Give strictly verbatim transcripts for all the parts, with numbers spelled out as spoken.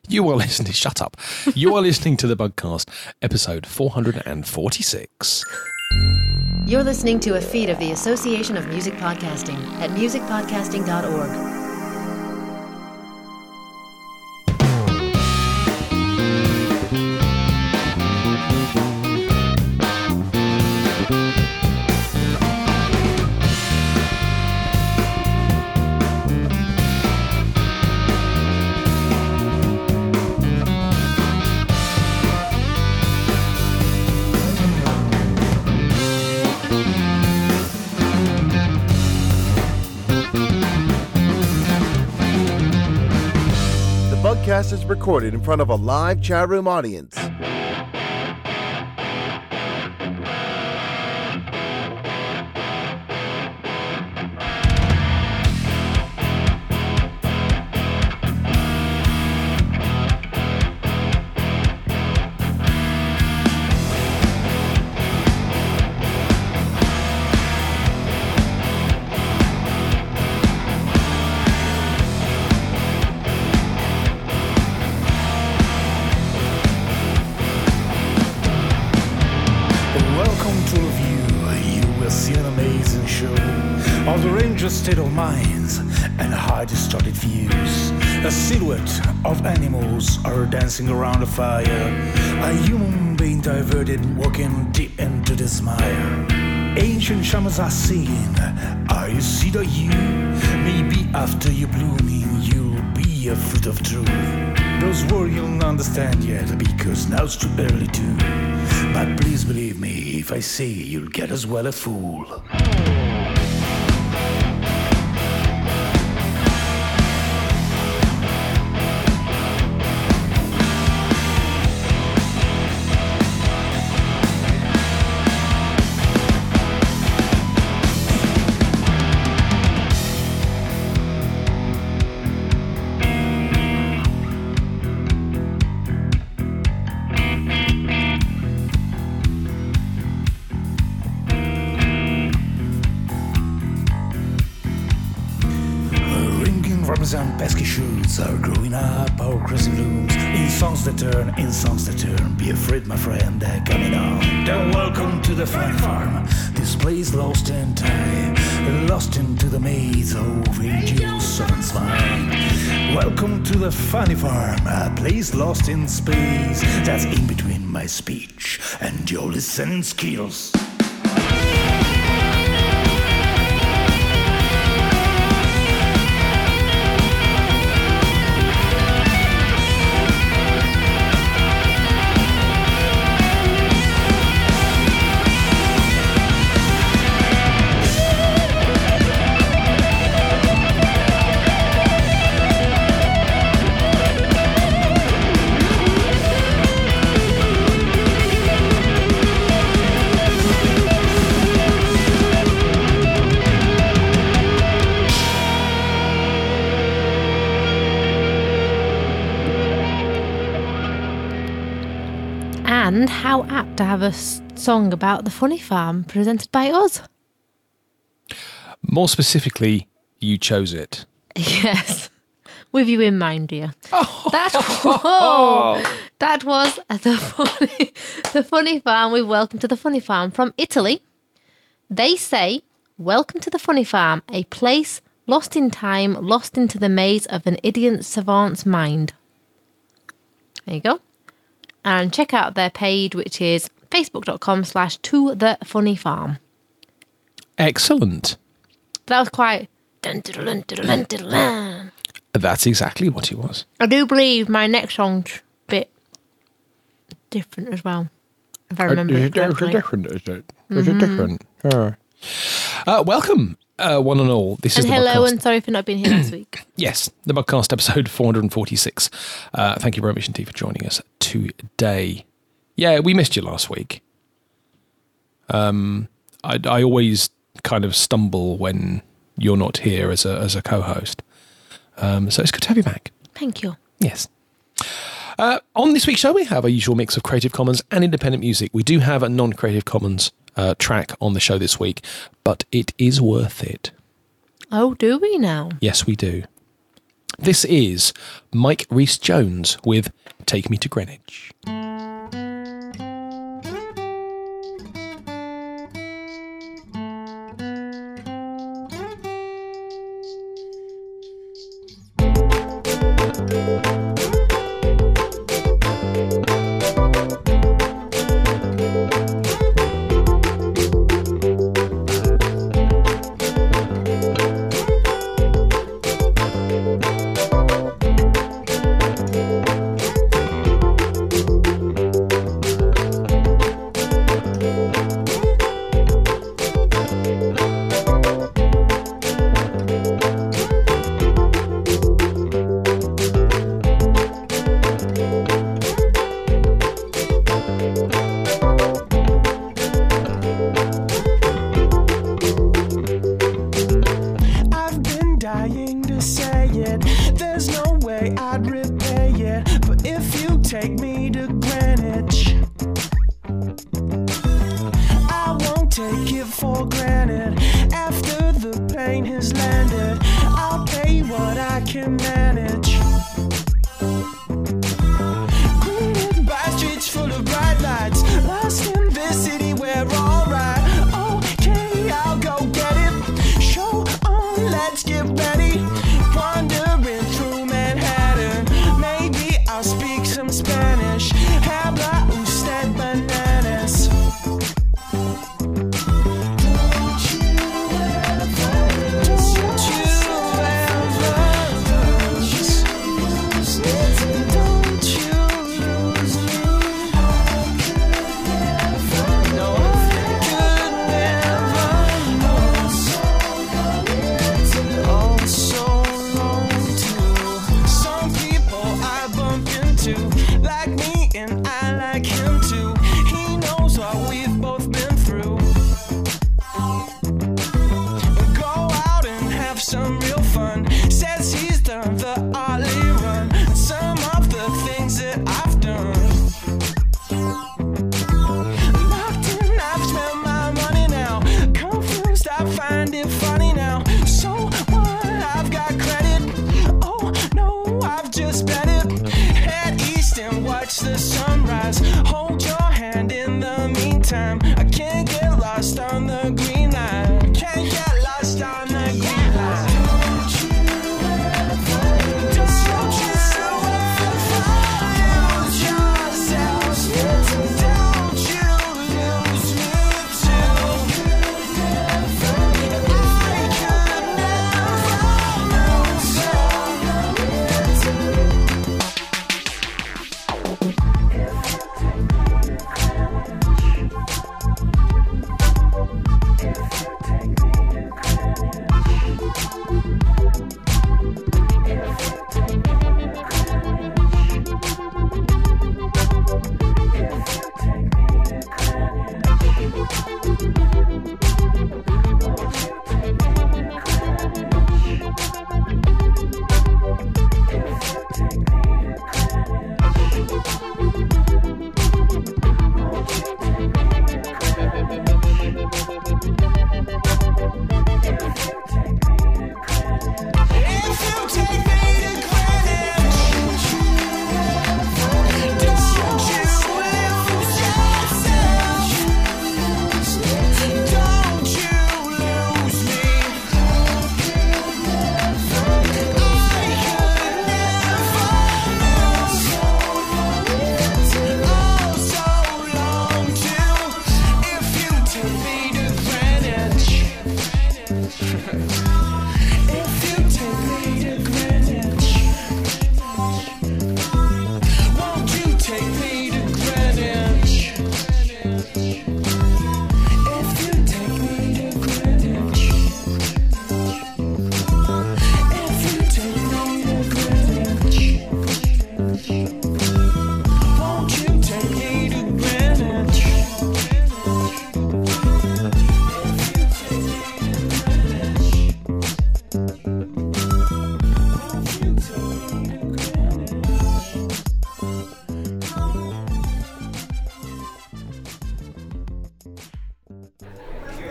You are listening, shut up. You are listening to the Bugcast, episode four hundred forty-six. You're listening to a feed of the Association of Music Podcasting at music podcasting dot org. Podcast is recorded in front of a live chat room audience. State of minds and high distorted views. A silhouette of animals are dancing around a fire. A human being diverted, walking deep into this mire. Ancient shamans are singing, are you seed or you? Maybe after you blooming, you'll be a fruit of truth. Those words you'll not understand yet, because now it's too early to. But please believe me if I say you'll get as well a fool. And pesky shoots are growing up our crazy blooms. In songs that turn, in songs that turn. Be afraid, my friend, they're coming on. Then welcome to the funny farm. This place lost in time, lost into the maze of ages southern swine. Welcome to the funny farm, a place lost in space. That's in between my speech and your listening skills. And how apt to have a song about the Funny Farm presented by us. More specifically, you chose it. Yes, with you in mind, dear. Oh. That, oh, that was the funny, the Funny Farm with Welcome to the Funny Farm from Italy. They say, welcome to the Funny Farm, a place lost in time, lost into the maze of an idiot savant's mind. There you go. And check out their page, which is facebook.com slash to the funny farm. Excellent. That was quite... Dun, dun, dun, dun, dun, dun. That's exactly what it was. I do believe my next song's a bit different as well, if I remember uh, it correctly. Is it different, is it? Is it different? Uh, uh, welcome, uh, one and all. This and is the hello, Bugcast. and sorry for not being here last week. Yes, the Bugcast episode four hundred forty-six. Uh, thank you very much indeed for joining us today. Yeah, we missed you last week. Um, I, I always kind of stumble when you're not here as a as a co-host. Um, so it's good to have you back. Thank you. Yes. Uh, on this week's show, we have a usual mix of Creative Commons and independent music. We do have a non-Creative Commons uh, track on the show this week, but it is worth it. Oh, do we now? Yes, we do. This is Mike Rhys-Jones with Take Me to Greenwich.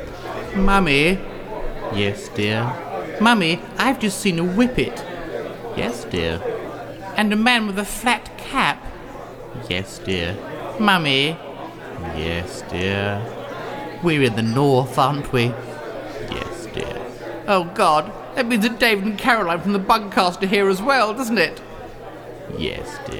Mummy? Yes, dear. Mummy, I've just seen a whippet. Yes, dear. And a man with a flat cap? Yes, dear. Mummy? Yes, dear. We're in the north, aren't we? Yes, dear. Oh, God. That means that David and Caroline from the Bugcast are here as well, doesn't it? Yes, dear.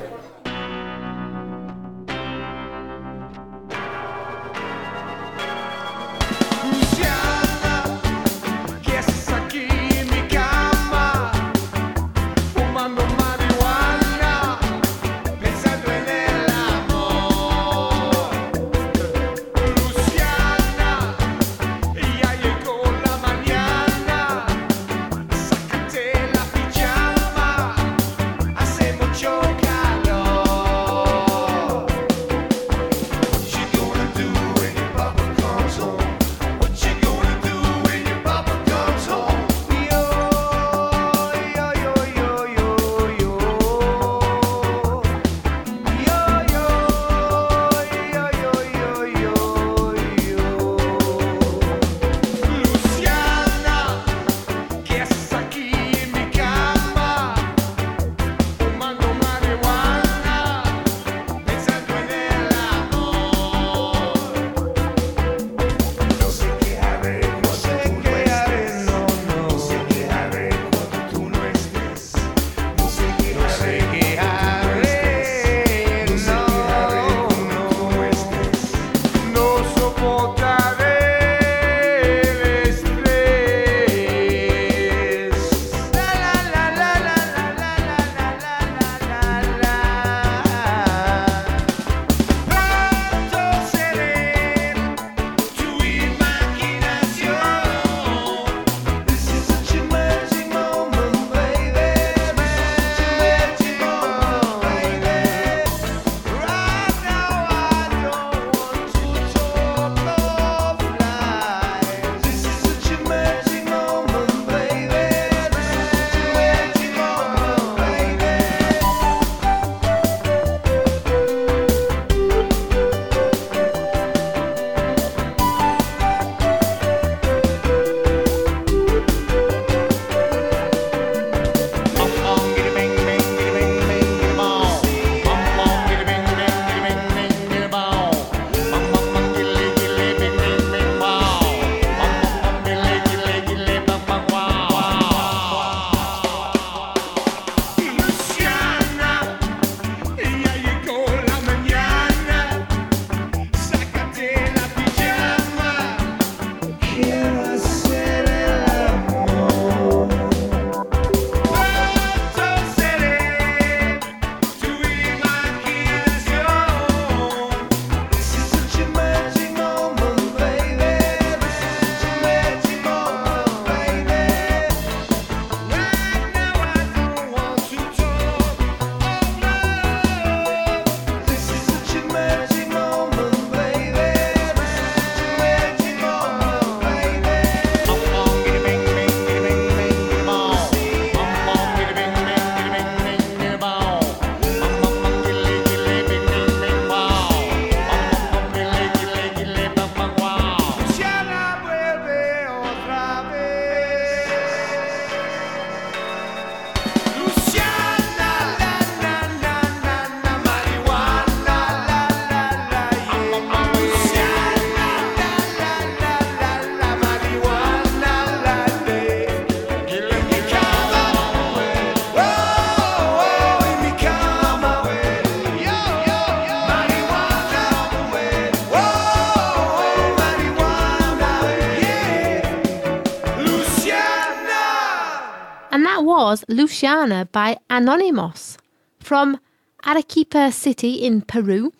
was Luciana by Anonymous from Arequipa City in Peru.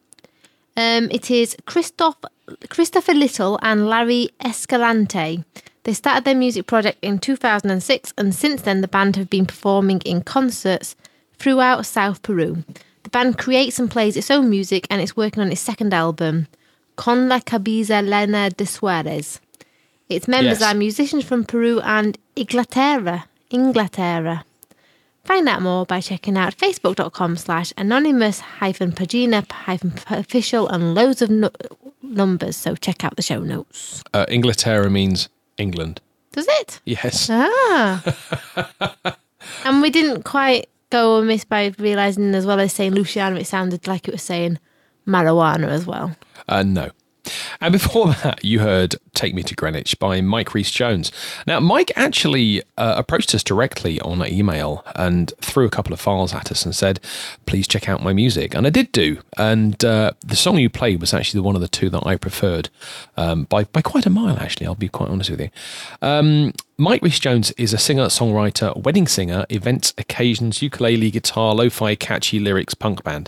Um, it is Christoph, Christopher Little and Larry Escalante. They started their music project in two thousand six, and since then the band have been performing in concerts throughout South Peru. The band creates and plays its own music, and it's working on its second album, Con la Cabeza Llena de Suárez. Its members Yes. are musicians from Peru and Inglaterra. Inglaterra. Find out more by checking out facebook.com slash anonymous hyphen pagina hyphen official and loads of nu- numbers, so check out the show notes. Uh, Inglaterra means England. Does it? Yes. Ah. And we didn't quite go amiss by realising, as well as saying Luciano, it sounded like it was saying marijuana as well. Uh, no. And before that, you heard Take Me to Greenwich by Mike Rhys-Jones. Now, Mike actually uh, approached us directly on email and threw a couple of files at us and said, please check out my music. And I did do. And uh, the song you played was actually the one of the two that I preferred um, by, by quite a mile, actually. I'll be quite honest with you. Um, Mike Rhys-Jones is a singer, songwriter, wedding singer, events, occasions, ukulele, guitar, lo-fi, catchy lyrics, punk band.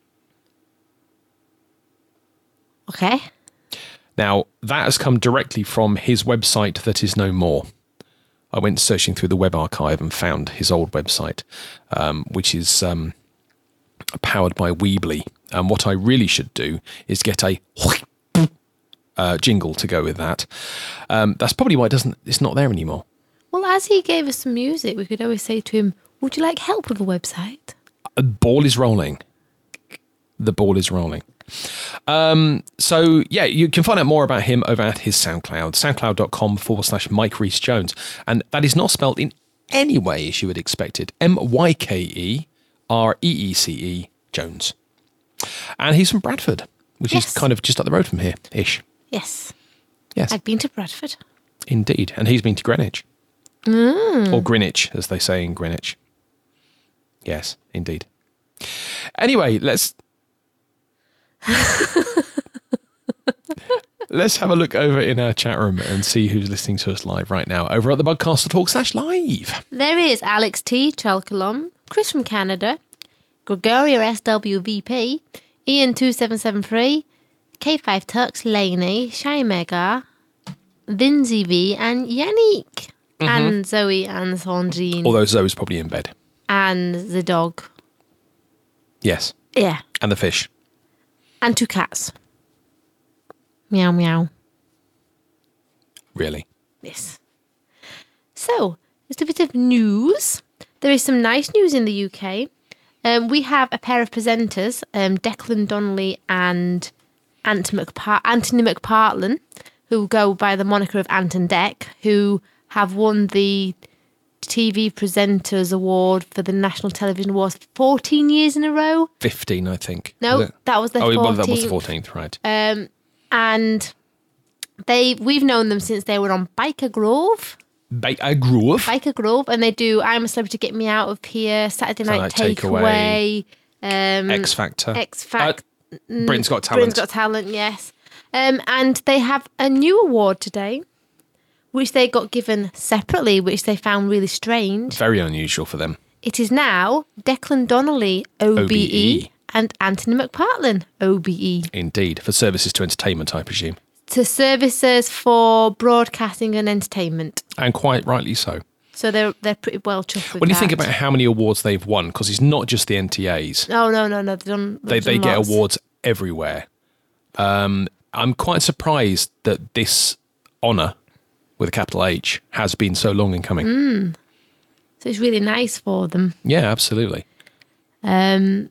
Okay. Now, that has come directly from his website that is no more. I went searching through the web archive and found his old website, um, which is um, powered by Weebly. And what I really should do is get a uh, jingle to go with that. Um, that's probably why it doesn't. It's not there anymore. Well, as he gave us some music, we could always say to him, would you like help with the website? The ball is rolling. The ball is rolling. Um, so, yeah, you can find out more about him over at his SoundCloud, soundcloud.com forward slash Mike Rhys-Jones. And that is not spelled in any way as you would expect it. M Y K E R E E C E Jones. And he's from Bradford, which Yes. is kind of just up the road from here, ish. Yes. Yes, I've been to Bradford. indeed. And he's been to Greenwich. Mm. Or Greenwich, as they say in Greenwich. Yes, indeed. Anyway, let's... Let's have a look over in our chat room and see who's listening to us live right now over at the Budcaster Talk slash live. There is Alex T, Chalkalom, Chris from Canada, Gregoria S W V P, Ian two seven seven three, K five Tux, Laney, Shy Mega, Vinzi V, and Yannick, and Zoe and Sandrine, Although Zoe's probably in bed. and the dog. Yes. Yeah, And the fish. and two cats. Meow meow. Really. Yes. So, just a bit of news. There is some nice news in the U K. Um, we have a pair of presenters, um, Declan Donnelly and Ant McPar- Anthony McPartlin, who go by the moniker of Ant and Dec, who have won the T V Presenters Award for the National Television Awards fourteen years in a row. fifteen, I think. No, Was it? that was their Oh, well, that was the fourteenth. fourteenth, right. Um, and they we've known them since they were on Biker Grove. Baker Grove. Biker Grove, and they do I'm a Celebrity, Get Me Out of Here, Saturday Night Saturday Night Takeaway, um, X Factor. X Factor, Uh, Britain's Got Talent. Britain's Got Talent, yes. Um, and they have a new award today, which they got given separately, which they found really strange. Very unusual for them. It is now Declan Donnelly, O B E, O B E. and Anthony McPartlin, O B E. Indeed. For services to entertainment, I presume. To services for broadcasting and entertainment. And quite rightly so. So they're they're pretty well chuffed with When you that. think about how many awards they've won, because it's not just the N T As. Oh, no, no, no. They've done, They, they've they done get lots. awards everywhere. Um, I'm quite surprised that this honour, with a capital H, has been so long in coming. Mm. So it's really nice for them. Yeah, absolutely. Um,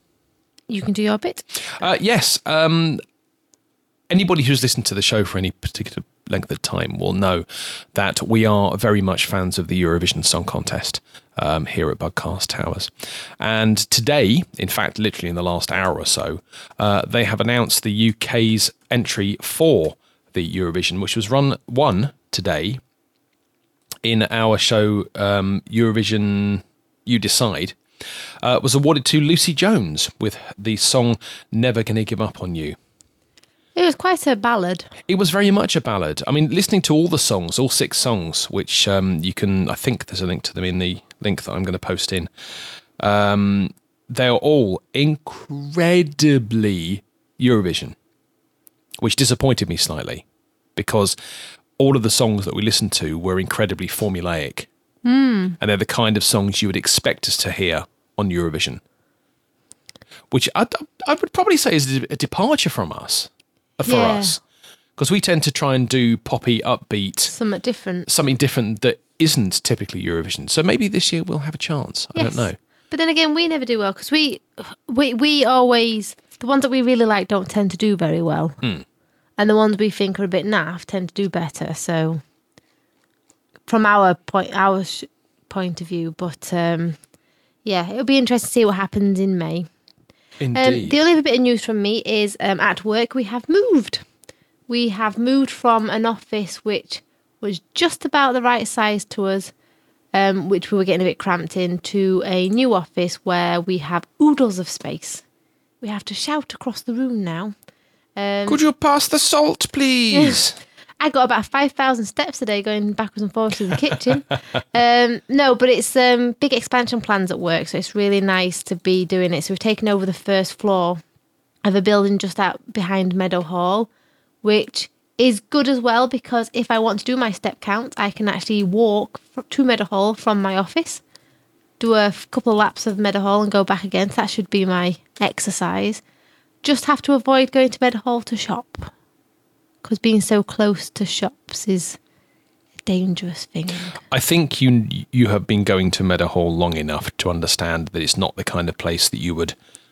you can do your bit. Uh, yes. Um, anybody who's listened to the show for any particular length of time will know that we are very much fans of the Eurovision Song Contest um, here at Budcast Towers. And today, in fact, literally in the last hour or so, uh, they have announced the U K's entry for the Eurovision, which was run one today in our show um, Eurovision You Decide. Uh, was awarded to Lucy Jones with the song Never Gonna Give Up On You. It was quite a ballad. It was very much a ballad. I mean, listening to all the songs, all six songs, which um, you can, I think there's a link to them in the link that I'm going to post in. Um, they're all incredibly Eurovision, which disappointed me slightly because all of the songs that we listened to were incredibly formulaic. Mm. And they're the kind of songs you would expect us to hear on Eurovision, which I, I would probably say is a departure from us. For Yeah. us, because we tend to try and do poppy, upbeat, Something different. something different that isn't typically Eurovision. So maybe this year we'll have a chance. I Yes. don't know. But then again, we never do well because we, we, we always, the ones that we really like don't tend to do very well. Mm. And the ones we think are a bit naff tend to do better. So from our point, our sh- point point of view. But um, yeah, it'll be interesting to see what happens in May. Indeed. Um, the only other bit of news from me is um, at work we have moved. We have moved from an office which was just about the right size to us, um, which we were getting a bit cramped in, to a new office where we have oodles of space. We have to shout across the room now. Um, Could you pass the salt, please? I got about five thousand steps a day going backwards and forwards to the kitchen. Um, no, but it's um, big expansion plans at work, so it's really nice to be doing it. So we've taken over the first floor of a building just out behind Meadow Hall, which is good as well because if I want to do my step count, I can actually walk to Meadow Hall from my office, do a couple of laps of Meadow Hall and go back again. So that should be my exercise. Just have to avoid going to Meadow Hall to shop, because being so close to shops is a dangerous thing. I think you you have been going to Meadow Hall long enough to understand that it's not the kind of place that you would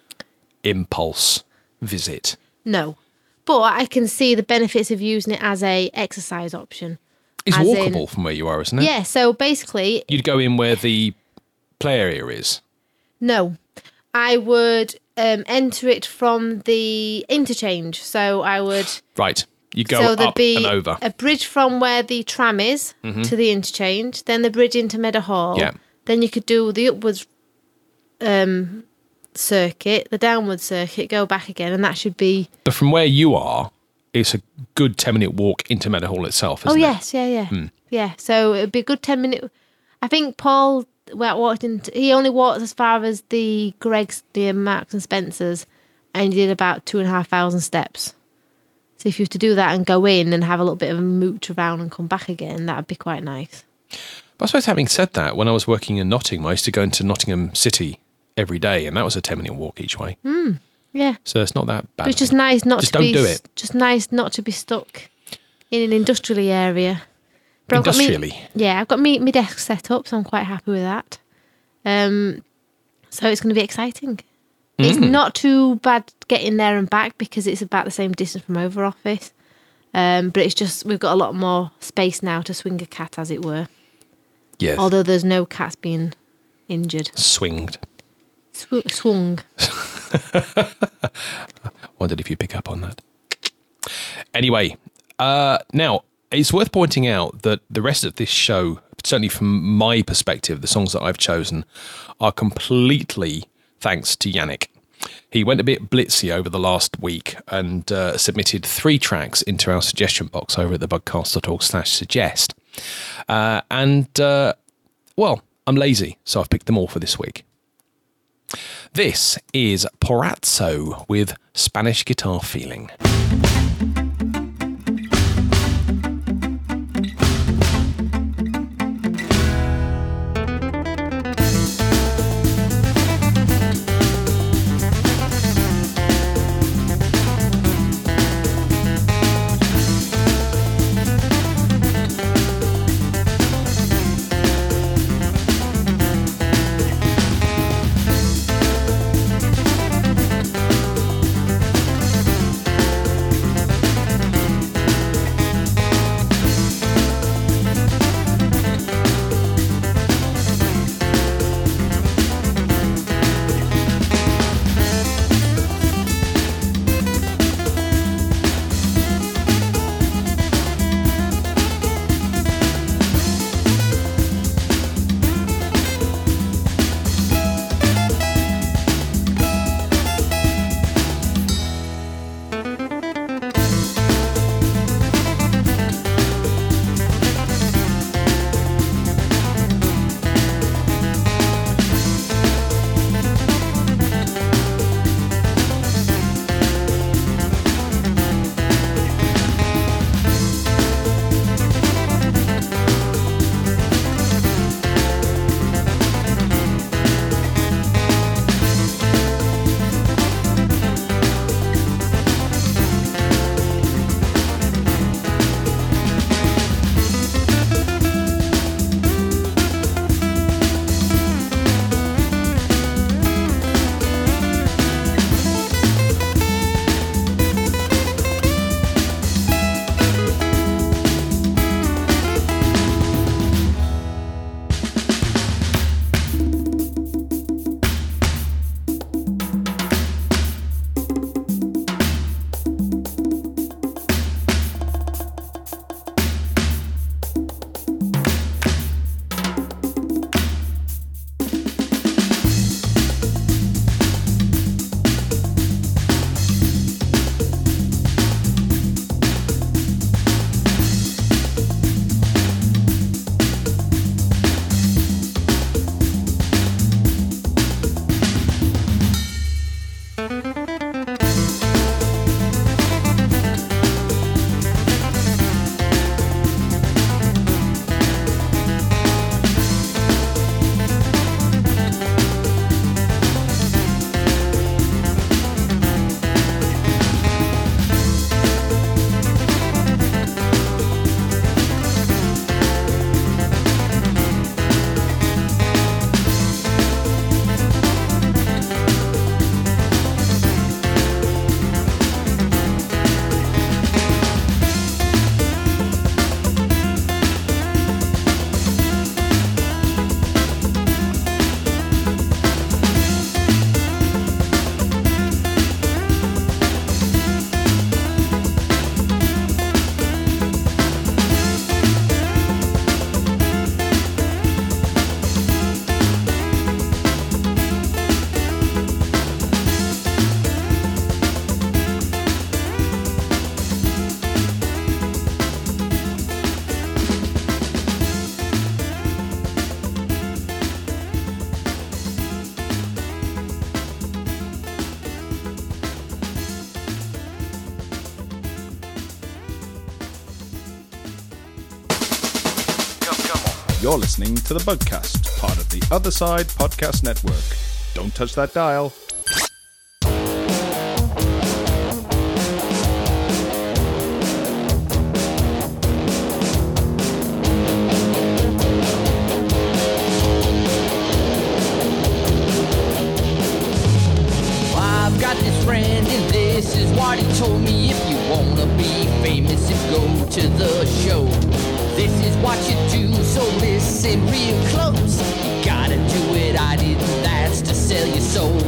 impulse visit. No. But I can see the benefits of using it as a exercise option. It's As walkable in- from where you are, isn't it? Yeah, so basically, You'd go in where the play area is. no. I would um, enter it from the interchange. So I would... Right. You go so there'd up be and over. a bridge from where the tram is to the interchange, then the bridge into Meadow Hall. Yeah. Then you could do the upwards um, circuit, the downward circuit, go back again, and that should be... But from where you are, it's a good ten-minute walk into Meadow Hall itself, isn't Oh, it? yes, yeah, yeah. Yeah, so it'd be a good ten minute... I think Paul well, walked into... He only walked as far as the Greg's, the Marks and Spencer's, and he did about two and a half thousand steps. So if you were to do that and go in and have a little bit of a mooch around and come back again, that would be quite nice. But I suppose having said that, when I was working in Nottingham, I used to go into Nottingham City every day, and that was a ten-minute walk each way. Yeah. So it's not that bad. But it's just nice not Just to don't be... do it. Just nice not to be stuck in an industrial area. But I've got me- Industrially. yeah, I've got me, my desk set up, so I'm quite happy with that. Um, so it's going to be exciting. It's not too bad getting there and back because it's about the same distance from over office. Um, but it's just, we've got a lot more space now to swing a cat, as it were. Yes. Although there's no cats being injured. Swinged. Sw- swung. Wondered if you pick up on that. Anyway, uh, now, it's worth pointing out that the rest of this show, certainly from my perspective, the songs that I've chosen are completely thanks to Yannick. He went a bit blitzy over the last week and uh, submitted three tracks into our suggestion box over at thebugcast.org slash suggest. Uh, and, uh, well, I'm lazy, so I've picked them all for this week. This is Porazzo with Spanish Guitar Feeling. You're listening to the Bugcast, part of the Other Side Podcast Network. Don't touch that dial. I've got this friend and this is what he told me. If you wanna be famous, you go to the show. This is what you do, so listen real close. You gotta do it, I didn't, that's to sell your soul.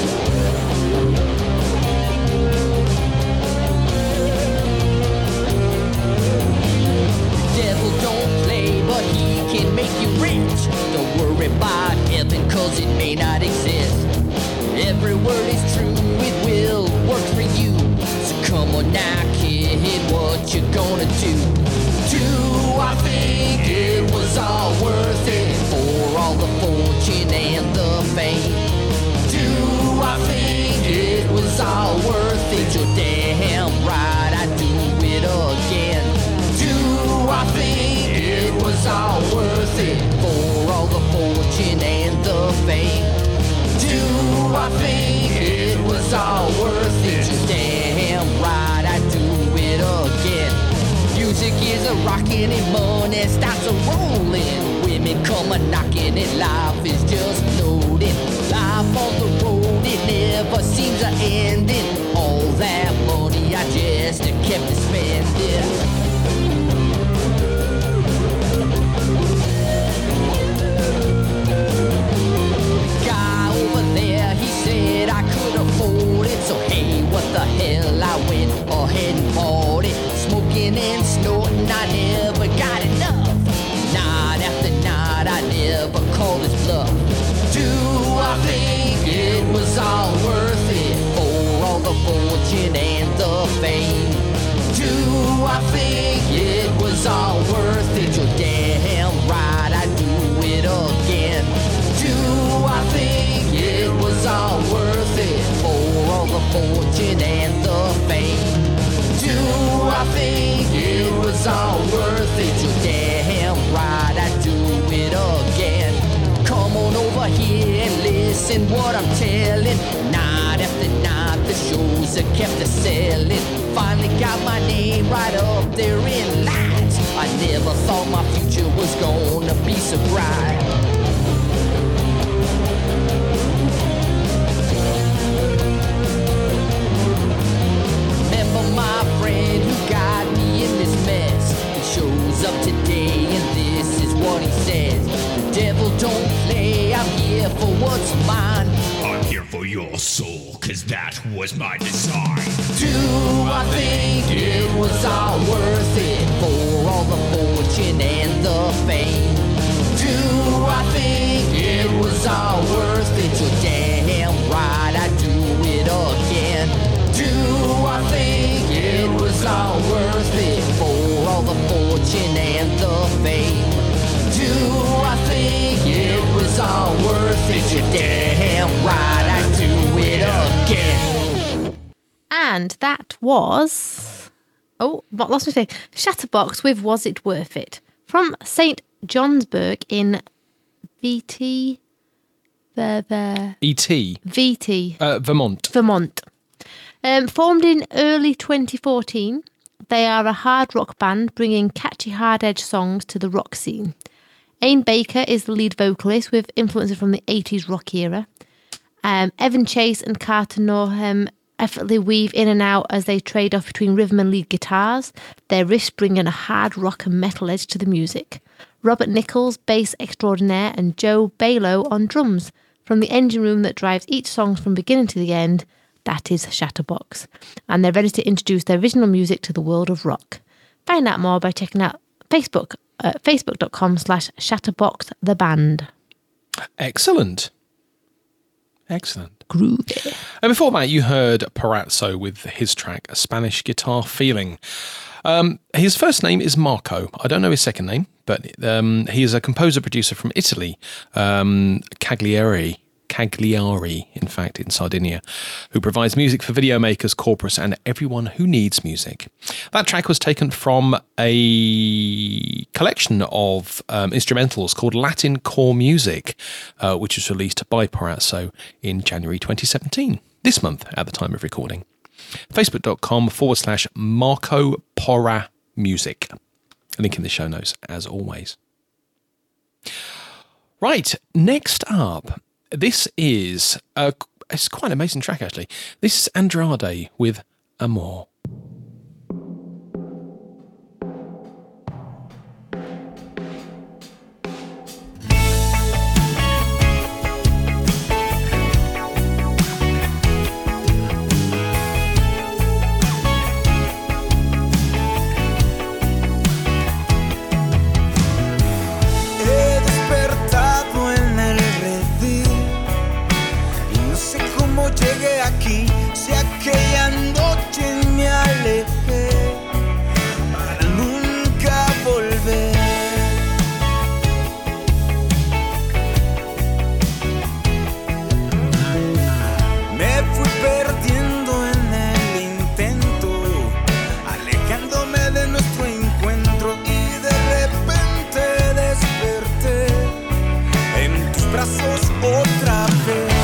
The devil don't play, but he can make you rich. Don't worry about heaven, cause it may not exist. Every word is true, it will work for you. So come on now, kid, what you gonna do? Do I think it was all worth it for all the fortune and the fame? Do I think it was all worth it? You're damn right, I'd do it again. Do I think it was all worth it for all the fortune and the fame? Do I think it was all worth it? You're damn right, I'd do it again. Music is a rockin' and money starts a rollin'. Women come a knockin' and life is just loading. Life on the road, it never seems a ending. All that money I just kept spending. I could afford it, so hey, what the hell, I went ahead and bought it. Smoking and snorting, I never got enough. Night after night, I never called his bluff. Do I think it was all worth it for all the fortune and the fame? Do I think it was all worth it? You're damn right, I'd do it again. Do I think it was all worth it for all the fortune and the fame? Do I think it was all worth it? You're damn right, I'd do it again. Come on over here and listen what I'm telling. Night after night, the shows that kept us selling. Finally got my name right up there in lights. I never thought my future was gonna be so bright. My friend who got me in this mess, he shows up today and this is what he says. The devil don't play, I'm here for what's mine. I'm here for your soul, cause that was my design. Do I think it was all worth it for all the fortune and the fame? Do I think it was all worth it? You're damn right, I'd do it again. Do I think it was all worth it for all the fortune and the fame? Do I think it was all worth it? You're damn right, I'd do it again. And that was... Oh, but lost my thing. Shatterbox with Was It Worth It? From Saint Johnsburg in V T... The, the... E T V T. Uh, Vermont. Vermont. Um, formed in early twenty fourteen, they are a hard rock band bringing catchy hard-edge songs to the rock scene. Aine Baker is the lead vocalist with influences from the eighties rock era. Um, Evan Chase and Carter Norham effortlessly weave in and out as they trade off between rhythm and lead guitars, their riffs bringing a hard rock and metal edge to the music. Robert Nichols, bass extraordinaire, and Joe Balow on drums. From the engine room that drives each song from beginning to the end, that is Shatterbox, and they're ready to introduce their original music to the world of rock. Find out more by checking out Facebook, uh, facebook.com slash shatterboxtheband. Excellent. Excellent. Groovy. And before that, you heard Parazzo with his track, A Spanish Guitar Feeling. Um, his first name is Marco. I don't know his second name, but um, he is a composer-producer from Italy, um, Cagliari Cagliari, in fact, in Sardinia, who provides music for video makers, corporates, and everyone who needs music. That track was taken from a collection of um, instrumentals called Latin Core Music, uh, which was released by Porazzo in January twenty seventeen, this month at the time of recording. Facebook.com forward slash Marco Porra Music. Link in the show notes, as always. Right, next up, this is a, it's quite an amazing track, actually. This is Andrade with Amor. Llegué aquí, si aquella noche me alejé para nunca volver. Me fui perdiendo en el intento, alejándome de nuestro encuentro y de repente desperté en tus brazos otra vez.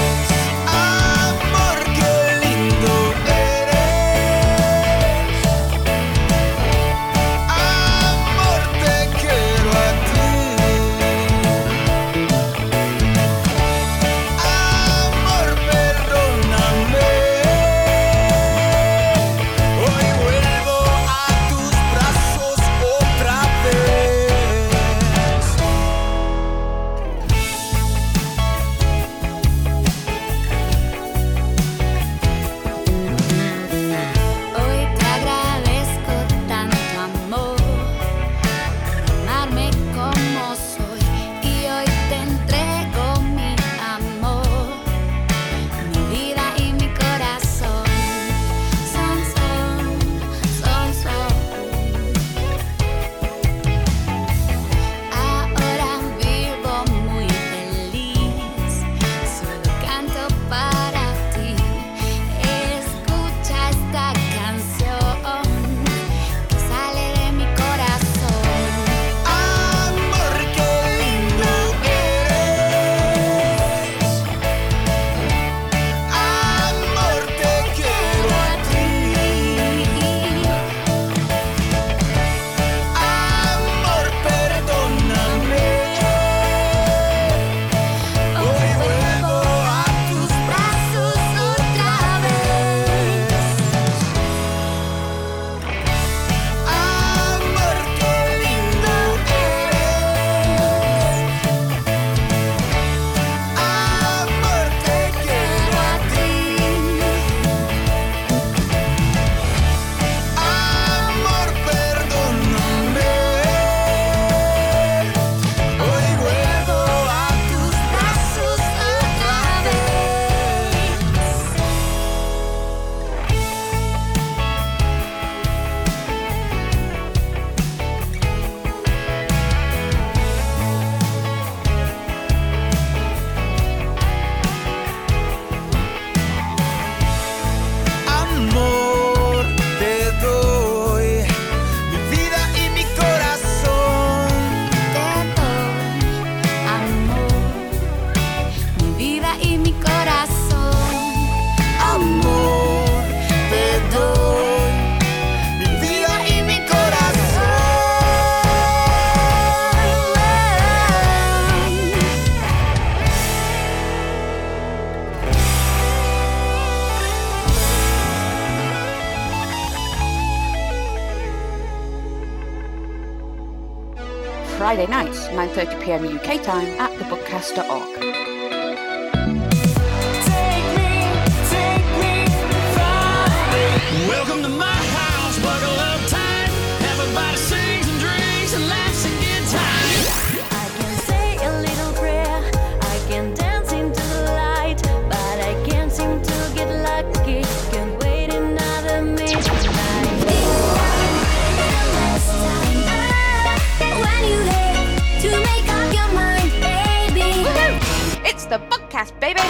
Friday nights, nine thirty p m U K time at the bookcast dot org. Welcome to my house, buckle up tight. Everybody sings and drinks and laughs and good times. I can say a little prayer, I can dance into the light, but I can't seem to get lucky. Can't wait another midnight. When you hate to make up your mind, baby. podcast, baby.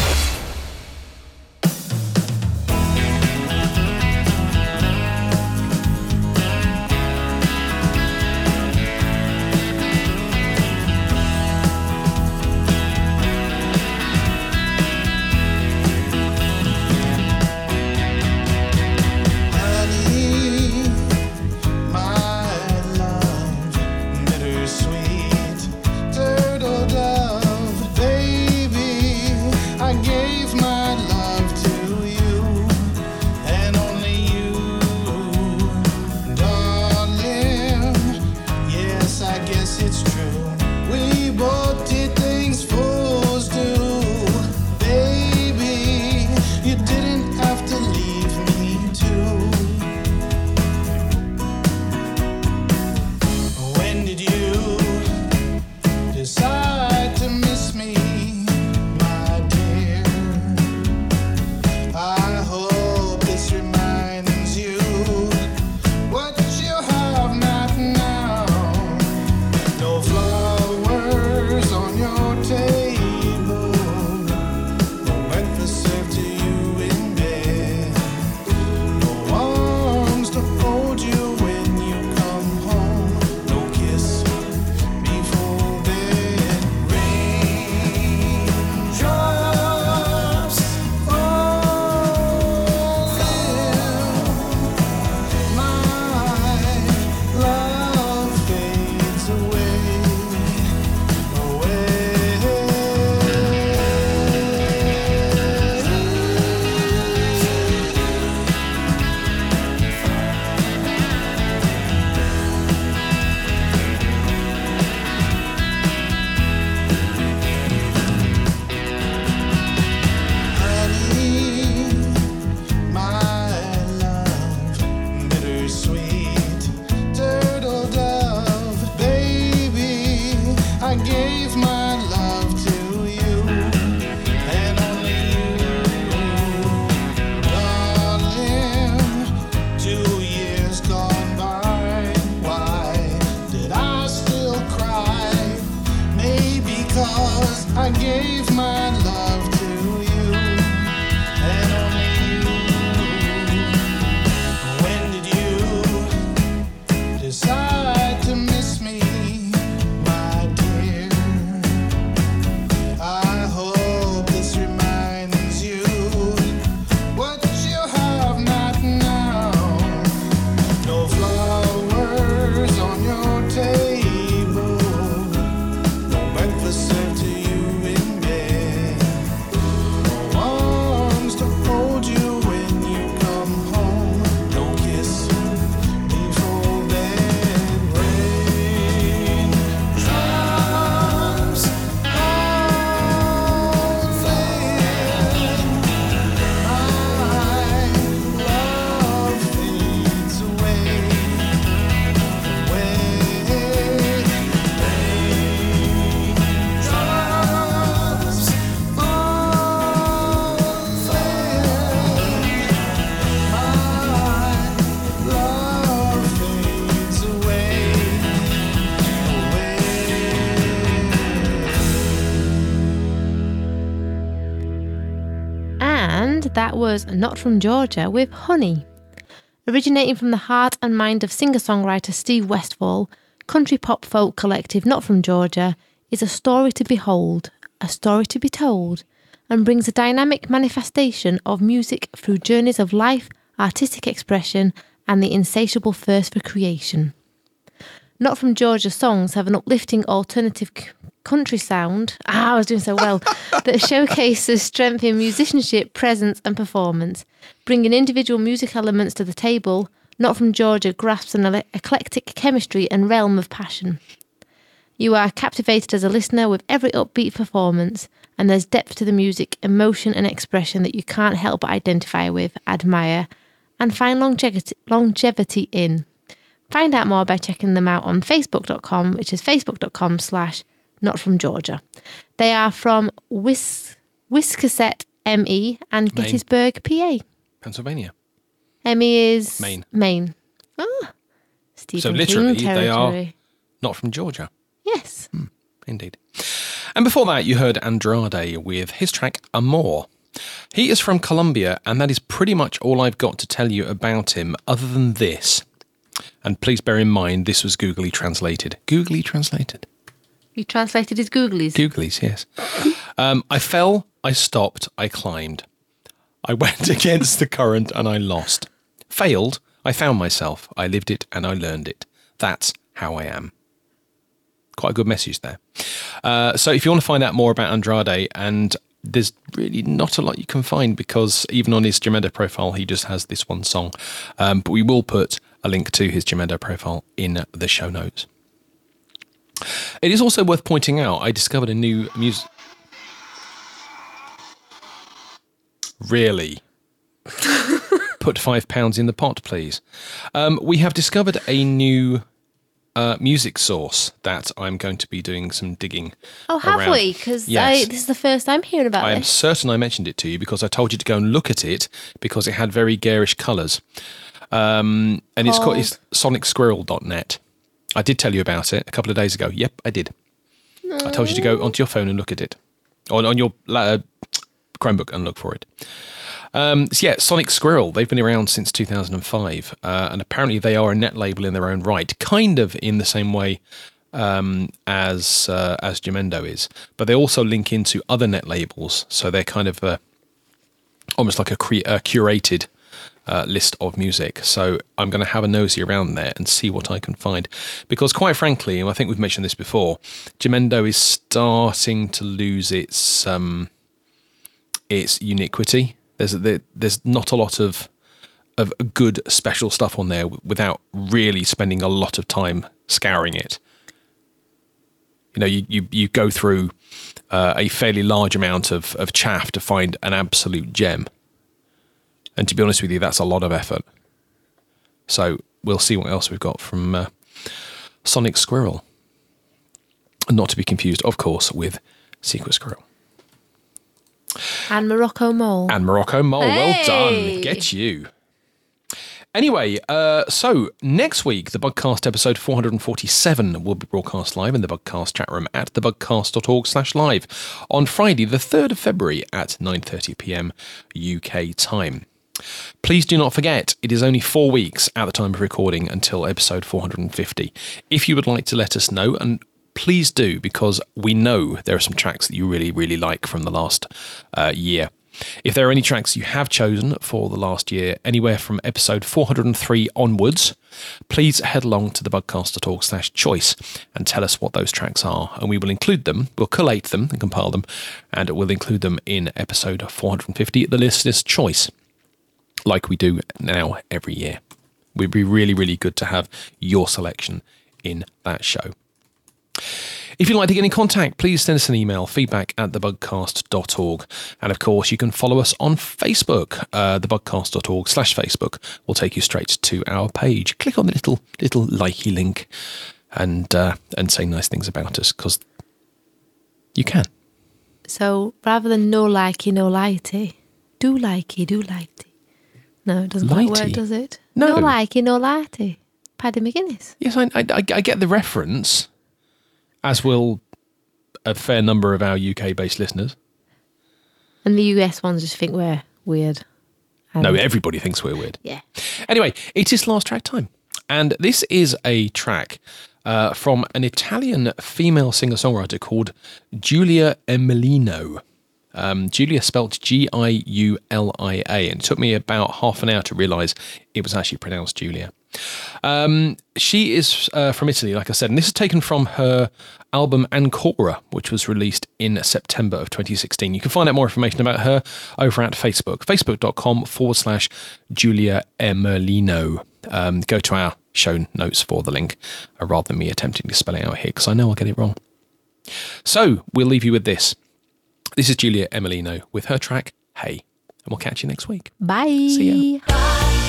That was Not From Georgia with Honey. Originating from the heart and mind of singer-songwriter Steve Westfall, country pop folk collective Not From Georgia is a story to behold, a story to be told, and brings a dynamic manifestation of music through journeys of life, artistic expression, and the insatiable thirst for creation. Not From Georgia songs have an uplifting alternative c- country sound, ah, I was doing so well, that showcases strength in musicianship, presence and performance. Bringing individual music elements to the table, Not From Georgia grasps an ele- eclectic chemistry and realm of passion. You are captivated as a listener with every upbeat performance, and there's depth to the music, emotion and expression that you can't help but identify with, admire, and find longevity, longevity in. Find out more by checking them out on facebook dot com, which is facebook.com slash not from Georgia. They are from Wis- Wiscasset, M E, and Maine. Gettysburg, P A. Pennsylvania. M E is Maine. Maine. Ah, Stephen So literally, King they are territory. not from Georgia. Yes. Hmm, indeed. And before that, you heard Andrade with his track Amor. He is from Colombia, and that is pretty much all I've got to tell you about him other than this. And please bear in mind, this was googly translated. Googly translated. You translated his googlies? Googlies, yes. um, I fell, I stopped, I climbed. I went against the current and I lost. Failed, I found myself. I lived it and I learned it. That's how I am. Quite a good message there. Uh, so if you want to find out more about Andrade, and there's really not a lot you can find because even on his Jamendo profile, he just has this one song. Um, but we will put a link to his Jamendo profile in the show notes. It is also worth pointing out, I discovered a new music... Really? Put five pounds in the pot, please. Um, we have discovered a new uh, music source that I'm going to be doing some digging Oh, have around. we? Because Yes. this is the first I'm hearing about I am this. certain I mentioned it to you because I told you to go and look at it because it had very garish colours. Um, and it's called it's sonic squirrel dot net. I did tell you about it a couple of days ago. Yep, I did. No. I told you to go onto your phone and look at it. Or on your uh, Chromebook and look for it. Um, so yeah, Sonic Squirrel, they've been around since two thousand five, uh, and apparently they are a net label in their own right, kind of in the same way um, as uh, as Jamendo is, but they also link into other net labels, so they're kind of uh, almost like a, cre- a curated uh, list of music. So I'm going to have a nosy around there and see what I can find, because quite frankly, and I think we've mentioned this before, Jamendo is starting to lose its um, its uniquity. There's there, there's not a lot of of good special stuff on there without really spending a lot of time scouring it. You know, you you, you go through uh, a fairly large amount of, of chaff to find an absolute gem. And to be honest with you, that's a lot of effort. So we'll see what else we've got from uh, Sonic Squirrel. Not to be confused, of course, with Secret Squirrel. And Morocco Mole. And Morocco Mole. Hey! Well done. Get you. Anyway, uh, so next week, the Bugcast episode four forty-seven will be broadcast live in the Bugcast chat room at thebugcast.org slash live on Friday, the third of February at nine thirty p.m. U K time. Please do not forget, it is only four weeks at the time of recording until episode four fifty. If you would like to let us know, and please do, because we know there are some tracks that you really, really like from the last uh, year. If there are any tracks you have chosen for the last year, anywhere from episode four oh three onwards, please head along to thebugcast.org slash choice and tell us what those tracks are, and we will include them, we'll collate them and compile them, and we'll include them in episode four fifty, the listener's choice, like we do now every year. It would be really, really good to have your selection in that show. If you'd like to get in contact, please send us an email, feedback at thebugcast dot org. And of course, you can follow us on Facebook. Uh, thebugcast.org slash Facebook will take you straight to our page. Click on the little little likey link and uh, and say nice things about us, because you can. So rather than no likey, no lighty, do likey, do lighty. No, it doesn't quite work, Lighty? does it? No. No likey, no lighty. Paddy McGuinness. Yes, I, I, I I get the reference, as will a fair number of our U K-based listeners. And the U S ones just think we're weird. And No, everybody thinks we're weird. Yeah. Anyway, it is last track time. And this is a track uh, from an Italian female singer-songwriter called Giulia Emilino. Um, Giulia spelt G I U L I A, and it took me about half an hour to realise it was actually pronounced Julia. Um, she is uh, from Italy, like I said, and this is taken from her album Ancora, which was released in September of twenty sixteen. You can find out more information about her over at Facebook, facebook.com forward slash Giulia Emilino. Um, go to our show notes for the link, uh, rather than me attempting to spell it out here, because I know I'll get it wrong. So we'll leave you with this. This is Giulia Emilino with her track, Hey, and we'll catch you next week. Bye. See ya.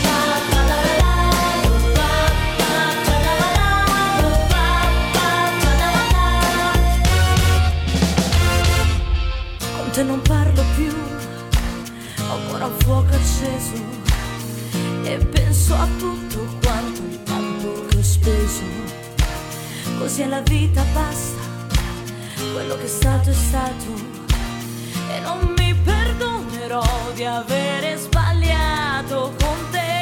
Con te non parlo più, ho ancora un fuoco acceso e penso a tutto quanto il tempo che ho speso. Così è la vita, basta, quello che è stato è stato, e non mi perdonerò di avere sbagliato con te.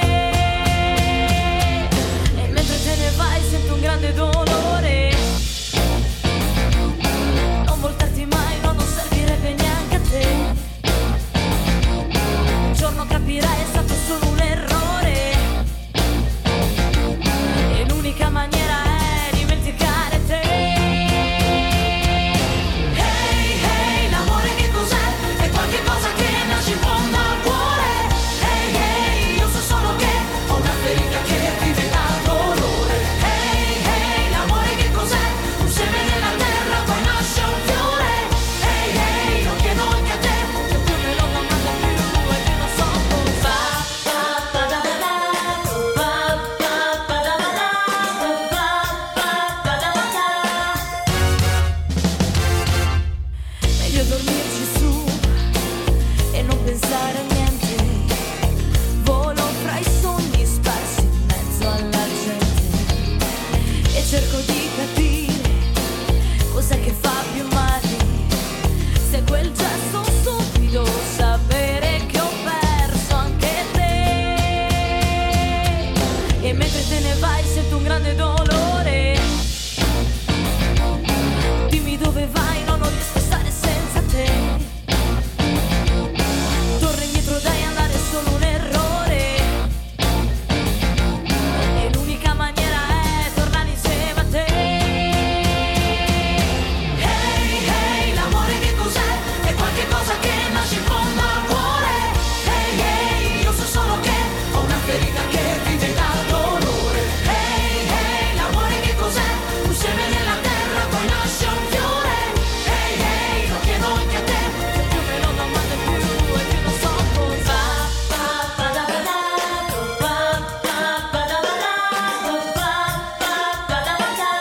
E mentre te ne vai sento un grande dolore. Non voltarti mai, no, non servirebbe neanche a te. Un giorno capirai è stato solo un errore, e l'unica maniera è dimenticare te. Hey, hey, l'amore che cos'è? È qualche cosa che nasce in fondo al cuore. Hey, hey, io so solo che ho una ferita che vive da dolore. Hey, hey, l'amore che cos'è? Un seme nella terra, poi nasce un fiore. Hey, hey, non chiedo anche a te, che più me lo domanda più e più non so come fa. Pa, pa, da, da, da, pa, pa, pa, da, da, da, pa, pa, pa, da, da, da. Meglio dormirci su e non pensare a niente. Volo fra i sogni sparsi in mezzo alla gente, e cerco di capire cos'è che fa più male. Se quel gesto stupido, sapere che ho perso anche te. E mentre te ne vai sento un grande dolore. Dimmi dove vai, no, non riesco a stare senza te. Torna indietro, dai, andare è solo un errore, e l'unica maniera è tornare insieme a te. Hey, hey, l'amore che cos'è? È qualche cosa che nasce in fondo al cuore. Hey, hey, io so solo che ho una ferita che vive da dolore. Hey, hey, l'amore che cos'è? Un seme nella terra, poi nasce un fiore. Hey, hey, lo chiedo anche a te, che più me lo domando più e più non so come fa. Pa, pa, da, da, da, pa, pa, pa, da, da, da, pa, pa, pa, da, da, da.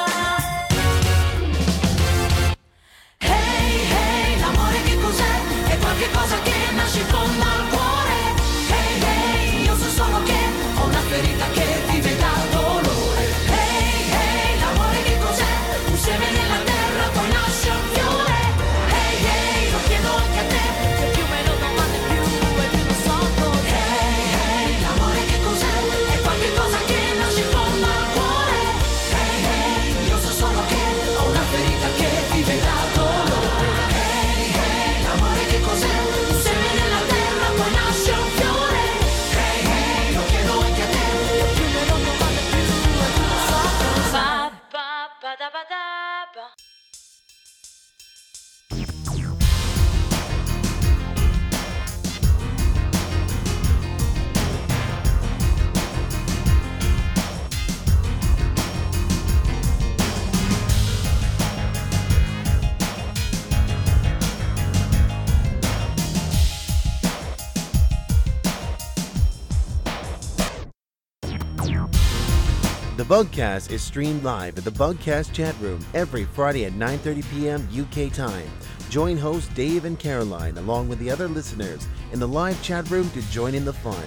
Hey, hey, l'amore che cos'è? È qualche cosa che nasce in fondo al cuore. Hey, hey, io so solo che ho una ferita che vive da dolore. Hey, hey, l'amore che cos'è? Un seme nella terra, poi nasce un fiore. Hey, hey, lo chiedo anche a te, che più me lo domandi più e più non so come. Hey, hey, l'amore che cos'è? È qualche cosa che nasce in fondo al cuore. Hey, hey, io so solo che ho una ferita che vive da dolore. Hey, hey, l'amore che cos'è? Un seme nella terra, poi nasce un fiore. Hey, hey, lo chiedo anche a te, che più me lo domandi più e più non so come fa. Pa, pa, da, ba, da, ba. The Bugcast is streamed live at the Bugcast chat room every Friday at nine thirty p.m. U K time. Join hosts Dave and Caroline along with the other listeners in the live chat room to join in the fun.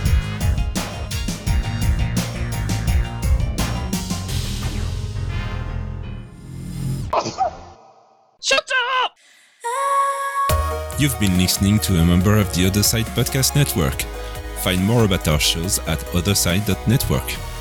Shut up! You've been listening to a member of the Other Side Podcast Network. Find more about our shows at otherside dot network.